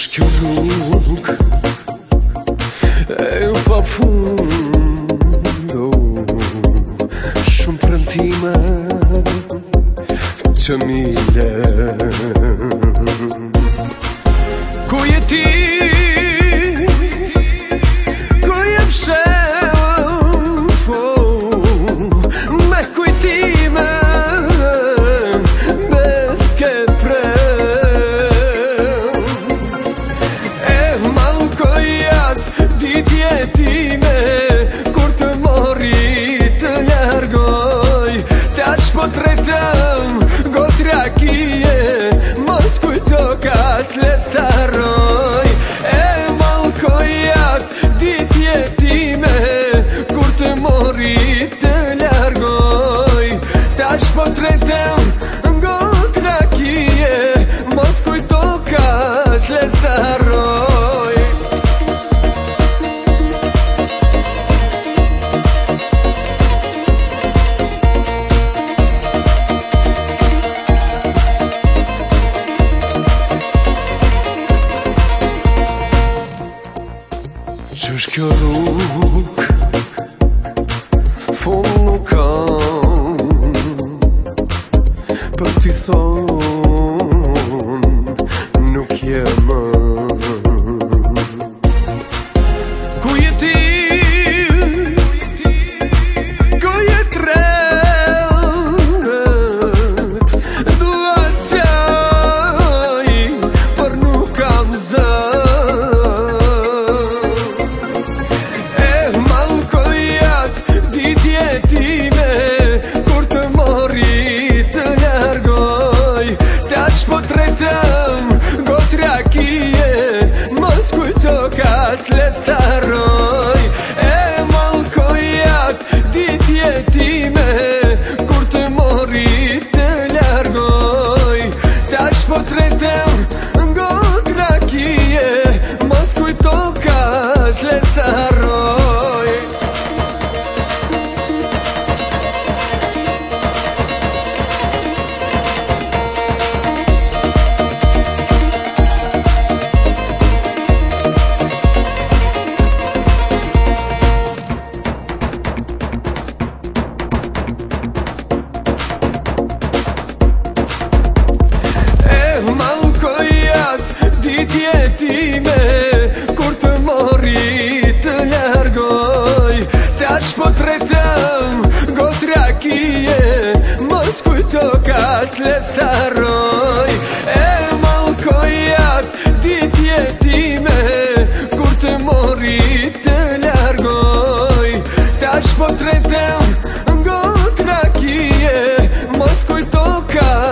Ç'është kjo rrugë e pa fundo, shumë premtime të mile. Ku je ti, ku je pshefo, me kujtime bez ke prem. E malkojat ditje time, kur të mori të largoj, të aq po tretëm gotra kije, mos kujto ka s'le staroj. E malkojat ditje time, kur të mori të largoj, të aq po tretëm gotra kije, mos kujto ka s'le staroj. Ç'është kjo rrugë, fund nuk kam për t'i thonë, nuk je më. Ku je ti, ku je tret, dua t'jaj, për nuk kam zë. Po tretëm gotra kije, mos kujto ka s'le staroj. E malkojat ditje time, kur të mori të largoj, tash po tretëm gotra kije, mos kujto ka s'le staroj. Ditje time, kur të mori të largoj, tash po tretëm gotra kije, mos kujto ka s'le staroj. E malkojat ditje time, kur të mori të largoj, tash po tretëm gotra kije, mos kujto ka